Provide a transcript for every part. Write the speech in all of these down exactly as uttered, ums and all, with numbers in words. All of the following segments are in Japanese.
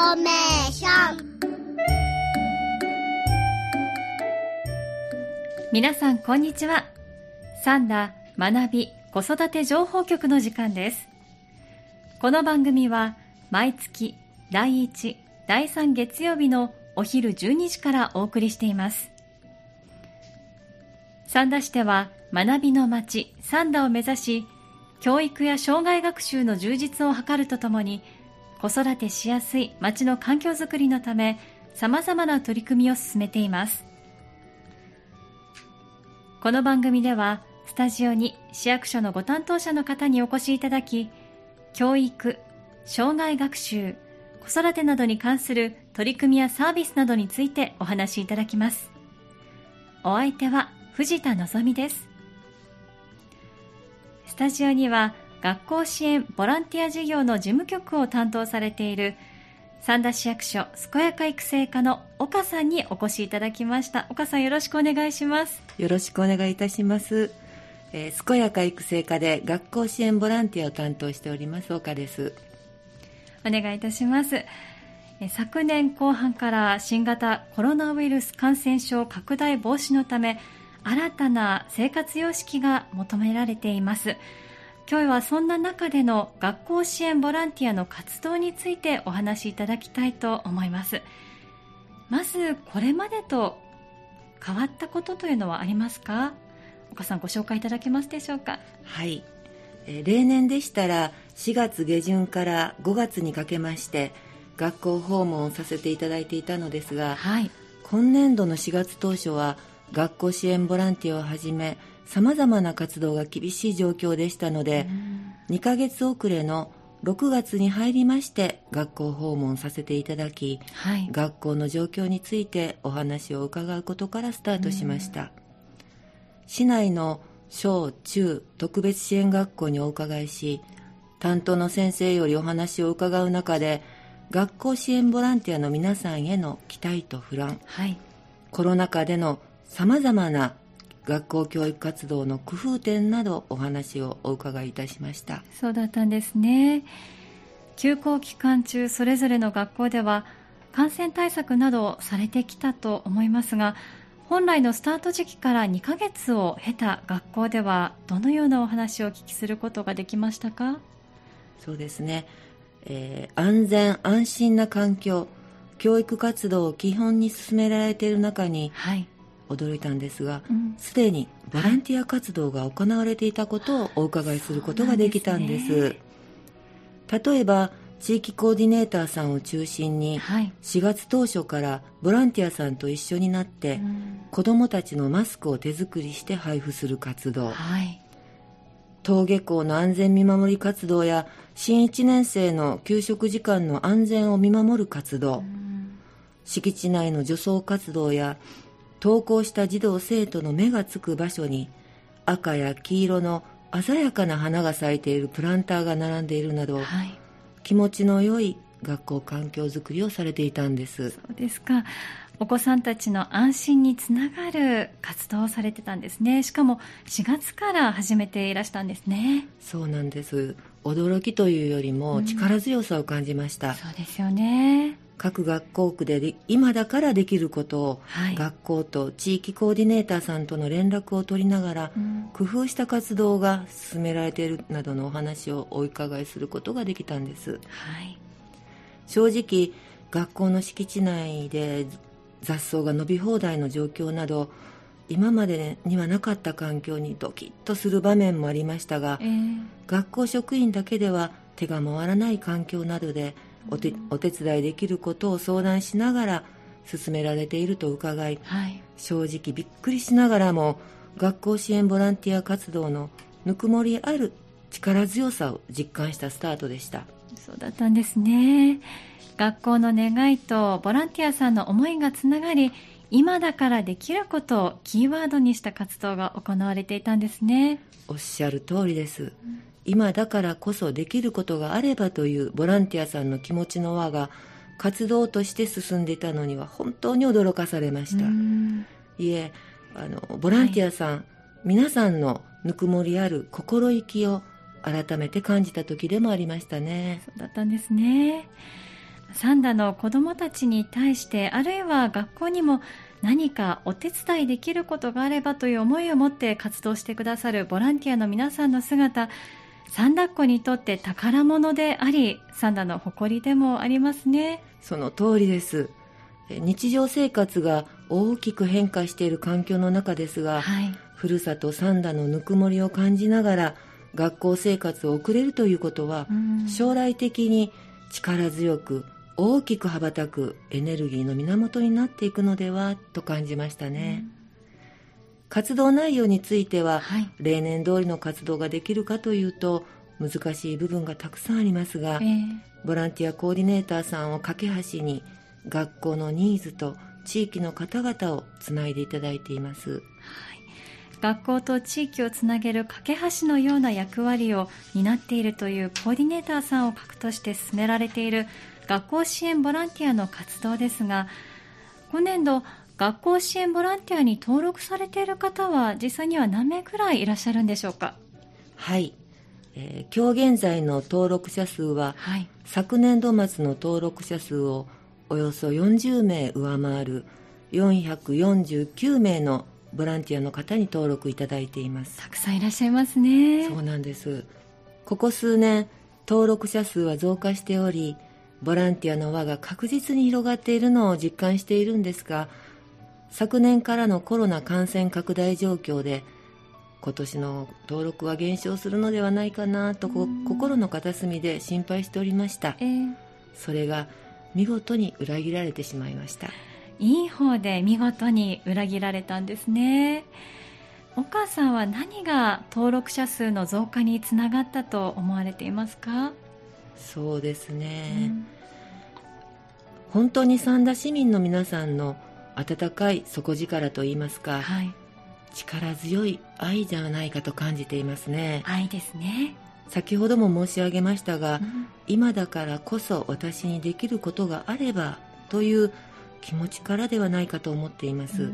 ーメーション。 皆さんこんにちは。サンダ学び子育て情報局の時間です。この番組は毎月だいいち、だいさん月曜日のお昼じゅうにじからお送りしています。三田市では学びの街三田を目指し、教育や障害学習の充実を図るとともに、子育てしやすい街の環境づくりのため様々な取り組みを進めています。この番組ではスタジオに市役所のご担当者の方にお越しいただき、教育、障害学習、子育てなどに関する取り組みやサービスなどについてお話しいただきます。お相手は藤田のぞみです。スタジオには学校支援ボランティア事業の事務局を担当されている三田市役所健やか育成課の岡さんにお越しいただきました。岡さん、よろしくお願いします。 よろしくお願いいたします。えー、健やか育成課で学校支援ボランティアを担当しております岡です。 お願いいたします。え昨年後半から新型コロナウイルス感染症拡大防止のため、新たな生活様式が求められています。今日はそんな中での学校支援ボランティアの活動についてお話しいただきたいと思います。まずこれまでと変わったことというのはありますか？岡さん、ご紹介いただけますでしょうか？ はい、えー、例年でしたらしがつ下旬からごがつにかけまして学校訪問をさせていただいていたのですが、 はい、 今年度のしがつ当初は学校支援ボランティアをはじめさまざまな活動が厳しい状況でしたので、にかげつ遅れのろくがつに入りまして学校訪問させていただき、 はい、 学校の状況についてお話を伺うことからスタートしました。市内の小中特別支援学校にお伺いし、担当の先生よりお話を伺う中で、学校支援ボランティアの皆さんへの期待と不安、 はい、 コロナ禍でのさまざまな学校教育活動の工夫点などお話をお伺いいたしました。 そうだったんですね。休校期間中、それぞれの学校では感染対策などをされてきたと思いますが、本来のスタート時期からにかげつを経た学校ではどのようなお話をお聞きすることができましたか？ そうですね、えー、安全安心な環境、教育活動を基本に進められている中に、はい、驚いたんですが、すで、うん、にボランティア活動が行われていたことをお伺いすることができたんです。ですね、例えば地域コーディネーターさんを中心に、はい、しがつ当初からボランティアさんと一緒になって、うん、子どもたちのマスクを手作りして配布する活動、はい、登下校の安全見守り活動や新いちねん生の給食時間の安全を見守る活動、うん、敷地内の除草活動や登校した児童生徒の目がつく場所に赤や黄色の鮮やかな花が咲いているプランターが並んでいるなど、はい、気持ちの良い学校環境づくりをされていたんです。 そうですか。お子さんたちの安心につながる活動をされてたんですね。しかもしがつから始めていらしたんですね。 そうなんです。驚きというよりも力強さを感じました。うん、 そうですよね。 各学校区で今だからできることを、はい、学校と地域コーディネーターさんとの連絡を取りながら、うん、工夫した活動が進められているなどのお話をお伺いすることができたんです。はい、正直学校の敷地内で雑草が伸び放題の状況など今までにはなかった環境にドキッとする場面もありましたが、えー、学校職員だけでは手が回らない環境などでお手、お手伝いできることを相談しながら進められていると伺い、はい、正直びっくりしながらも学校支援ボランティア活動のぬくもりある力強さを実感したスタートでした。 そうだったんですね。学校の願いとボランティアさんの思いがつながり、今だからできることをキーワードにした活動が行われていたんですね。 おっしゃる通りです。うん、今だからこそできることがあればというボランティアさんの気持ちの輪が活動として進んでいたのには本当に驚かされました。いえ、あのボランティアさん、はい、皆さんのぬくもりある心意気を改めて感じた時でもありましたね。 そうだったんですね。 三田の子どもたちに対して、あるいは学校にも何かお手伝いできることがあればという思いを持って活動してくださるボランティアの皆さんの姿、三田っ子にとって宝物であり、三田の誇りでもありますね。 その通りです。日常生活が大きく変化している環境の中ですが、はい、ふるさと三田のぬくもりを感じながら学校生活を送れるということは、将来的に力強く大きく羽ばたくエネルギーの源になっていくのではと感じましたね。活動内容については、はい、例年通りの活動ができるかというと難しい部分がたくさんありますが、えー、ボランティアコーディネーターさんを架け橋に学校のニーズと地域の方々をつないでいただいています。はい、 学校と地域をつなげる架け橋のような役割を担っているというコーディネーターさんを核として進められている学校支援ボランティアの活動ですが、今年度学校支援ボランティアに登録されている方は実際には何名くらいいらっしゃるんでしょうか。 はい、えー、今日現在の登録者数は、はい、昨年度末の登録者数をおよそよんじゅうめい上回るよんひゃくよんじゅうきゅうめいのボランティアの方に登録いただいています。 たくさんいらっしゃいますね。 そうなんです。ここ数年登録者数は増加しており、ボランティアの輪が確実に広がっているのを実感しているんですが、昨年からのコロナ感染拡大状況で今年の登録は減少するのではないかなと心の片隅で心配しておりました、えー、それが見事に裏切られてしまいました。 いい方で見事に裏切られたんですね。お母さんは何が登録者数の増加につながったと思われていますか。 そうですね、うん、本当に三田市民の皆さんの温かい底力といいますか、はい、力強い愛じゃないかと感じていますね。 愛ですね。 先ほども申し上げましたが、うん、今だからこそ私にできることがあればという気持ちからではないかと思っています。うん、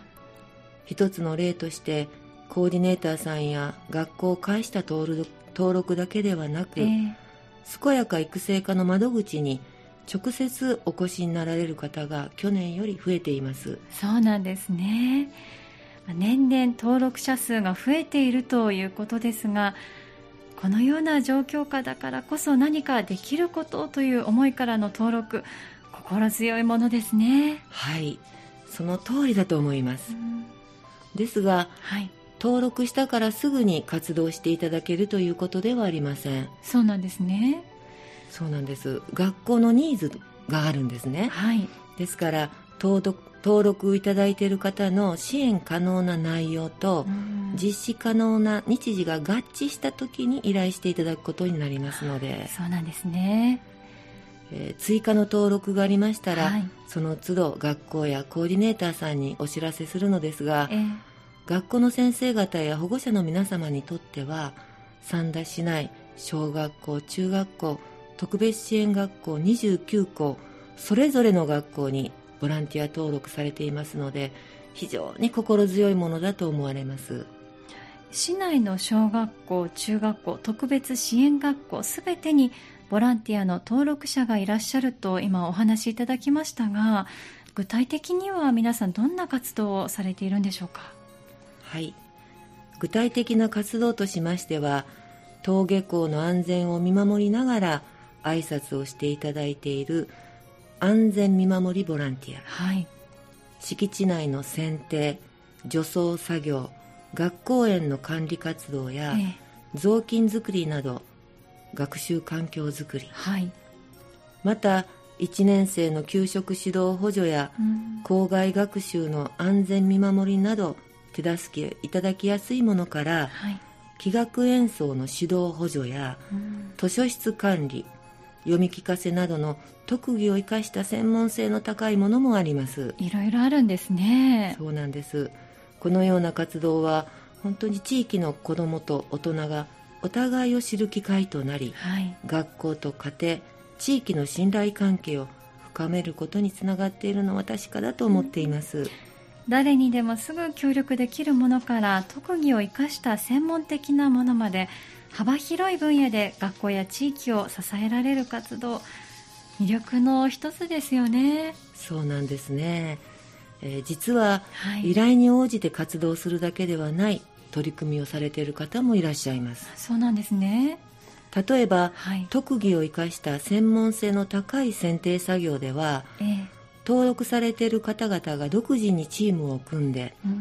一つの例としてコーディネーターさんや学校を介した登録、登録だけではなく、えー、健やか育成課の窓口に直接お越しになられる方が去年より増えています。 そうなんですね。年々登録者数が増えているということですが、このような状況下だからこそ何かできることという思いからの登録、心強いものですね。 はい、その通りだと思います。うん、ですが、はい、登録したからすぐに活動していただけるということではありません。 そうなんですね。 そうなんです。学校のニーズがあるんですね。はい、ですから登録、登録いただいている方の支援可能な内容と実施可能な日時が合致した時に依頼していただくことになりますので。 そうなんですね。 えー、追加の登録がありましたら、はい、その都度学校やコーディネーターさんにお知らせするのですが、えー、学校の先生方や保護者の皆様にとっては三田市内小学校、中学校、特別支援学校にじゅうきゅうこそれぞれの学校にボランティア登録されていますので、非常に心強いものだと思われます。 市内の小学校、中学校、特別支援学校すべてにボランティアの登録者がいらっしゃると今お話しいただきましたが、具体的には皆さんどんな活動をされているんでしょうか。 はい、具体的な活動としましては、登下校の安全を見守りながら挨拶をしていただいている安全見守りボランティア、はい、敷地内の剪定、除草作業、学校園の管理活動や、ええ、雑巾作りなど学習環境づくり、はい、またいちねん生の給食指導補助や、うん、校外学習の安全見守りなど手助けいただきやすいものから、はい、器楽演奏の指導補助や、うん、図書室管理、読み聞かせなどの特技を生かした専門性の高いものもあります。 いろいろあるんですね。 そうなんです。このような活動は本当に地域の子どもと大人がお互いを知る機会となり、はい、学校と家庭、地域の信頼関係を深めることにつながっているのは確かだと思っています。うん、 誰にでもすぐ協力できるものから特技を生かした専門的なものまで幅広い分野で学校や地域を支えられる活動、 魅力の一つですよね。 そうなんですね、えー、実は、 はい、 依頼に応じて活動するだけではない取り組みをされている方もいらっしゃいます。 そうなんですね。 例えば、 はい、 特技を生かした専門性の高い選定作業では、 えー、 登録されている方々が独自にチームを組んで、 うん、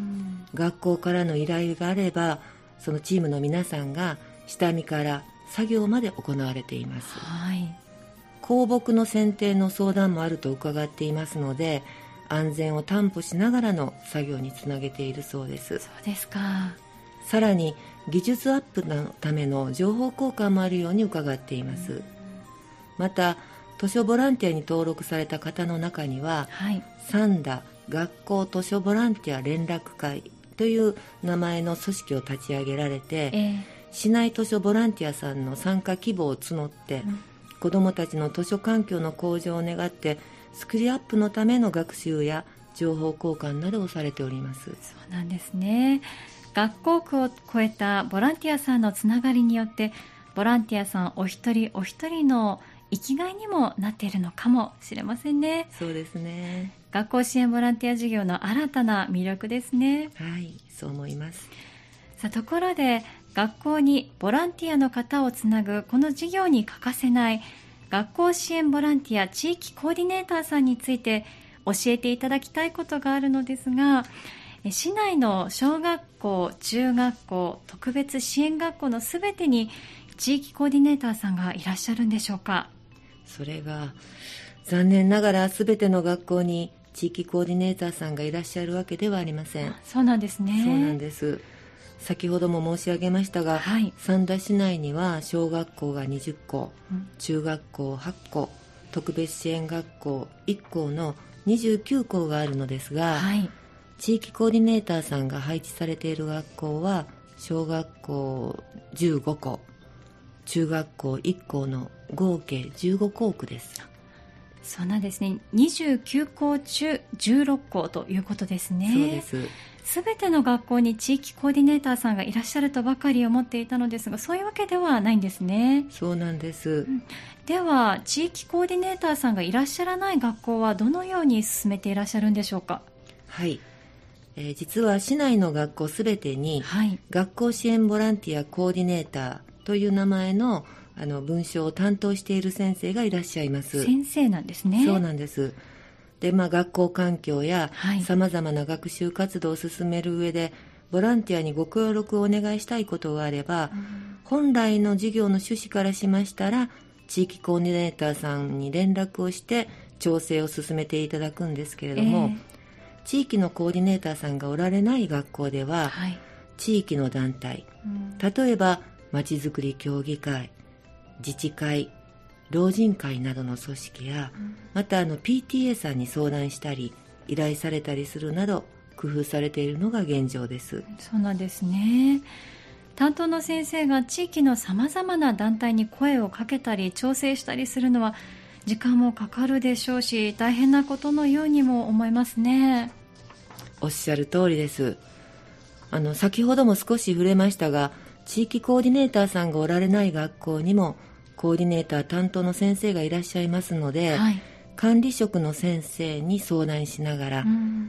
学校からの依頼があればそのチームの皆さんが下見から作業まで行われています。 はい、 公木の剪定の相談もあると伺っていますので、安全を担保しながらの作業につなげているそうです。 そうですか。 さらに技術アップのための情報交換もあるように伺っています。うん、また図書ボランティアに登録された方の中には、 はい、 サンダ学校図書ボランティア連絡会という名前の組織を立ち上げられて、 えー、 市内図書ボランティアさんの参加希望を募って、うん、子どもたちの図書環境の向上を願ってスキルアップのための学習や情報交換などをされております。 そうなんですね。学校区を超えたボランティアさんのつながりによってボランティアさんお一人お一人の生きがいにもなっているのかもしれませんね。 そうですね。 学校支援ボランティア事業の新たな魅力ですね。 はい、そう思います。 さあ、ところで学校にボランティアの方をつなぐこの事業に欠かせない学校支援ボランティア地域コーディネーターさんについて教えていただきたいことがあるのですが、市内の小学校、中学校、特別支援学校のすべてに地域コーディネーターさんがいらっしゃるんでしょうか。 それが残念ながらすべての学校に地域コーディネーターさんがいらっしゃるわけではありません。 そうなんですね。 そうなんです。先ほども申し上げましたが、はい、三田市内には小学校がにじゅっこ、うん、中学校はっこ、特別支援学校いっこのにじゅうきゅうこがあるのですが、はい、地域コーディネーターさんが配置されている学校は小学校じゅうごこ、中学校いっこの合計じゅうごこうくです。 そうなんですね。にじゅうきゅうこ中じゅうろっこということですね。 そうです。 すべての学校に地域コーディネーターさんがいらっしゃるとばかり思っていたのですが、そういうわけではないんですね。 そうなんです、 うん、では地域コーディネーターさんがいらっしゃらない学校はどのように進めていらっしゃるんでしょうか。 はい、えー、実は市内の学校すべてに、はい、学校支援ボランティアコーディネーターという名前のあの文章を担当している先生がいらっしゃいます。 先生なんですね。 そうなんです。で、まあ、学校環境やさまざまな学習活動を進める上でボランティアにご協力をお願いしたいことがあれば、うん、本来の事業の趣旨からしましたら地域コーディネーターさんに連絡をして調整を進めていただくんですけれども、えー、地域のコーディネーターさんがおられない学校では、はい、地域の団体、うん、例えばまちづくり協議会、自治会、老人会などの組織や、うん、またあの ピーティーエー さんに相談したり依頼されたりするなど工夫されているのが現状です。 そうなんですね。担当の先生が地域のさまざまな団体に声をかけたり調整したりするのは時間もかかるでしょうし、大変なことのようにも思いますね。 おっしゃる通りです。あの先ほども少し触れましたが、地域コーディネーターさんがおられない学校にもコーディネーター担当の先生がいらっしゃいますので、はい、管理職の先生に相談しながら、うん、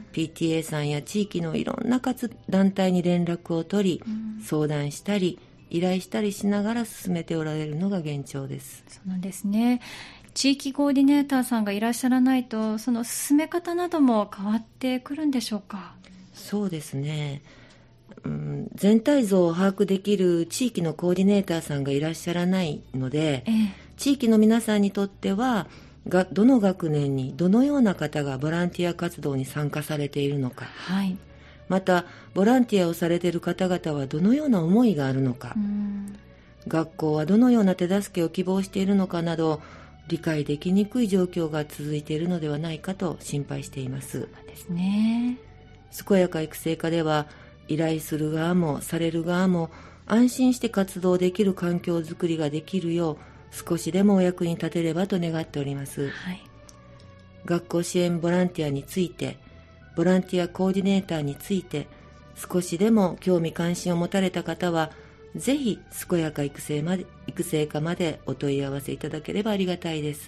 ピーティーエー さんや地域のいろんな活団体に連絡を取り、うん、相談したり依頼したりしながら進めておられるのが現状です。 そうなんですね。地域コーディネーターさんがいらっしゃらないとその進め方なども変わってくるんでしょうか。 そうですね、うん、全体像を把握できる地域のコーディネーターさんがいらっしゃらないので、ええ、地域の皆さんにとってはがどの学年にどのような方がボランティア活動に参加されているのか、はい、またボランティアをされている方々はどのような思いがあるのか、うん、学校はどのような手助けを希望しているのかなど理解できにくい状況が続いているのではないかと心配しています。 そうですね。 健やか育成課では依頼する側もされる側も安心して活動できる環境づくりができるよう少しでもお役に立てればと願っております、はい、学校支援ボランティアについてボランティアコーディネーターについて少しでも興味関心を持たれた方はぜひ健やか育成まで育成課までお問い合わせいただければありがたいです。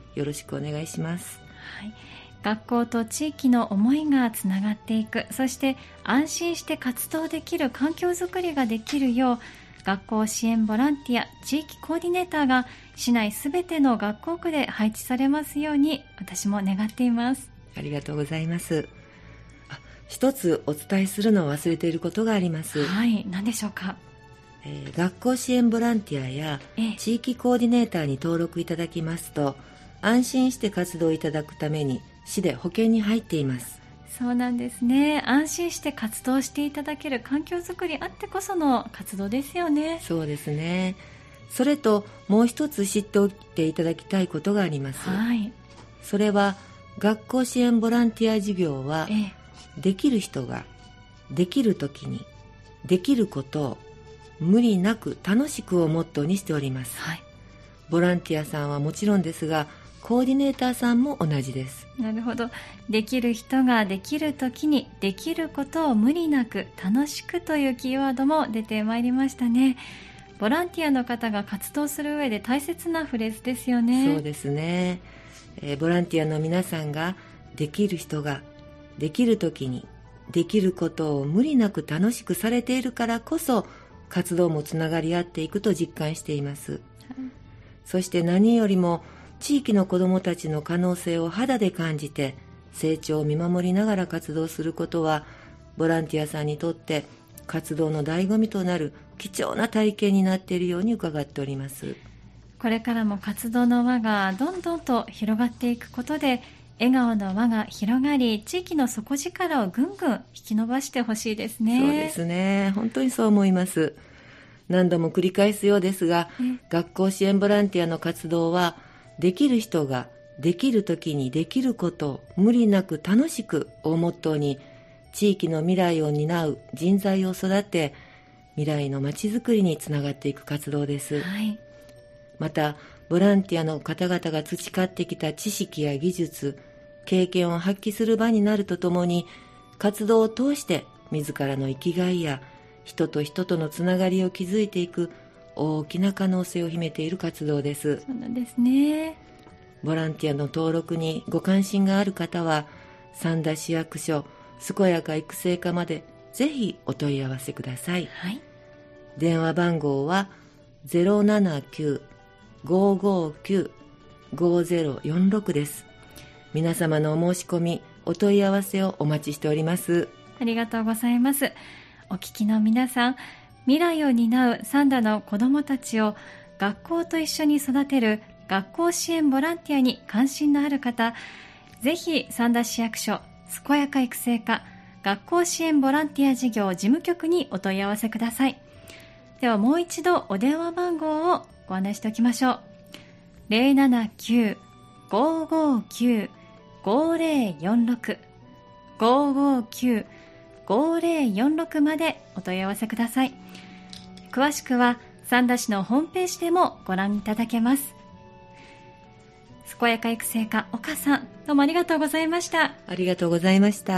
よろしくお願いします。 はい、学校と地域の思いがつながっていく、そして安心して活動できる環境づくりができるよう、学校支援ボランティア地域コーディネーターが市内すべての学校区で配置されますように、私も願っています。 ありがとうございます。あ、一つお伝えするのを忘れていることがあります。 はい、何でしょうか。 えー、学校支援ボランティアや地域コーディネーターに登録いただきますと、安心して活動いただくために市で保険に入っています。 そうなんですね。安心して活動していただける環境づくりあってこその活動ですよね。 そうですね。それともう一つ知っておいていただきたいことがあります。 はい、 それは学校支援ボランティア事業は、ええ、できる人ができるときにできることを無理なく楽しくをモットーにしております。はい、ボランティアさんはもちろんですが、コーディネーターさんも同じです。 なるほど。できる人ができるときにできることを無理なく楽しくというキーワードも出てまいりましたね。ボランティアの方が活動する上で大切なフレーズですよね。 そうですね、えー、ボランティアの皆さんができる人ができるときにできることを無理なく楽しくされているからこそ、活動もつながり合っていくと実感しています。はい、そして何よりも地域の子どもたちの可能性を肌で感じて成長を見守りながら活動することは、ボランティアさんにとって活動の醍醐味となる貴重な体験になっているように伺っております。 これからも活動の輪がどんどんと広がっていくことで、笑顔の輪が広がり、地域の底力をぐんぐん引き伸ばしてほしいですね。 そうですね。本当にそう思います。何度も繰り返すようですが、学校支援ボランティアの活動は、できる人ができるときにできることを無理なく楽しくをモットーに、地域の未来を担う人材を育て、未来のまちづくりにつながっていく活動です。はい、またボランティアの方々が培ってきた知識や技術、経験を発揮する場になるとともに、活動を通して自らの生きがいや人と人とのつながりを築いていく大きな可能性を秘めている活動です。 そうなんですね。 ボランティアの登録にご関心がある方は、三田市役所健やか育成課までぜひお問い合わせください。はい、電話番号は ゼロななきゅう ごーごーきゅう ごーぜろよんろく です。皆様のお申し込み、お問い合わせをお待ちしております。 ありがとうございます。お聞きの皆さん、未来を担う三田の子どもたちを学校と一緒に育てる学校支援ボランティアに関心のある方、ぜひ三田市役所健やか育成課学校支援ボランティア事業事務局にお問い合わせください。ではもう一度お電話番号をご案内しておきましょう。 ゼロななきゅう ごーごーきゅう ごーぜろよんろく ごーごーきゅう ごーぜろよんろく までお問い合わせください。詳しくは三田市のホームページでもご覧いただけます。健やか育成課岡さん、どうもありがとうございました。 ありがとうございました。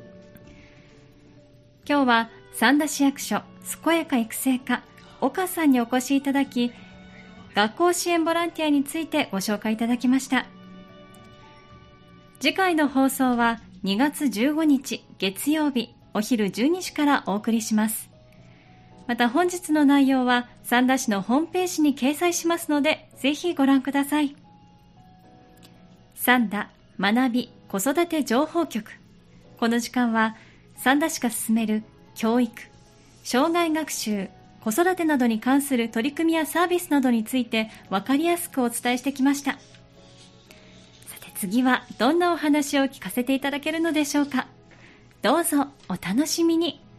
今日は三田市役所健やか育成課岡さんにお越しいただき、学校支援ボランティアについてご紹介いただきました。次回の放送はにがつじゅうごにち月曜日お昼じゅうにじからお送りします。また本日の内容は三田市のホームページに掲載しますので、ぜひご覧ください。三田学び子育て情報局。この時間は三田市が進める教育、障害学習、子育てなどに関する取り組みやサービスなどについて分かりやすくお伝えしてきました。さて次はどんなお話を聞かせていただけるのでしょうか。どうぞお楽しみに。